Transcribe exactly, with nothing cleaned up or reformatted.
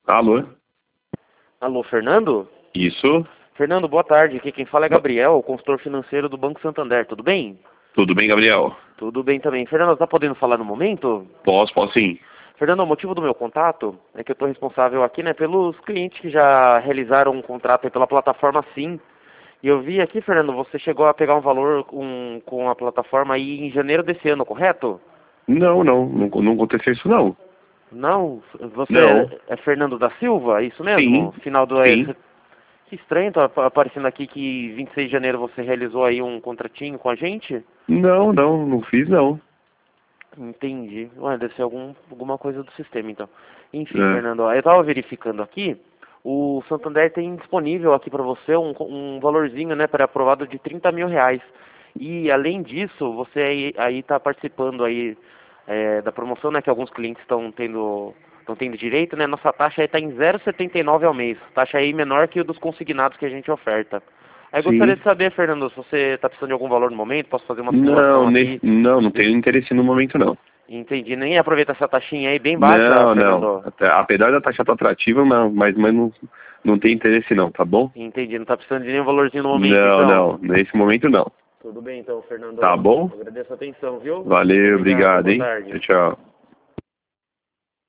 Alô? Alô, Fernando? Isso? Fernando, boa tarde. Aqui quem fala é Gabriel, consultor financeiro do Banco Santander. Tudo bem? Tudo bem, Gabriel? Tudo bem também. Fernando, tá podendo falar no momento? Posso, posso sim. Fernando, o motivo do meu contato é que eu estou responsável aqui, né, pelos clientes que já realizaram um contrato aí pela plataforma Sim. E eu vi aqui, Fernando, você chegou a pegar um valor com, com a plataforma aí em janeiro desse ano, correto? Não, não, não, não aconteceu isso não. Não? Você Não. é Fernando da Silva? É isso Sim, mesmo? Final do... sim. Que estranho, tá ap- aparecendo aqui que vinte e seis de janeiro você realizou aí um contratinho com a gente? Não, não, não fiz não. Entendi. Ué, deve ser algum, alguma coisa do sistema, então. Enfim, É. Fernando, ó, eu estava verificando aqui, o Santander tem disponível aqui para você um, um valorzinho, né, pré-aprovado de trinta mil reais. E, além disso, você aí, aí tá participando aí é, da promoção, né, que alguns clientes estão tendo, estão tendo direito, né, nossa taxa aí está em zero vírgula setenta e nove ao mês, taxa aí menor que o dos consignados que a gente oferta. Aí gostaria Sim. de saber, Fernando, se você está precisando de algum valor no momento, posso fazer uma Não, simulação nesse, aqui. não, não tenho interesse no momento não. Entendi. Nem aproveita essa taxinha aí bem baixa, Não, não. Fernando. Até, apesar da taxa estar atrativa, mas, mas, mas não, não tem interesse não, tá bom? Entendi. Não tá precisando de nenhum valorzinho no momento, Não, então. não. Nesse momento não. Tudo bem, então, Tá Fernando. bom? Agradeço a atenção, viu? Valeu, Obrigado. obrigado, Boa hein? tarde. Tchau, tchau.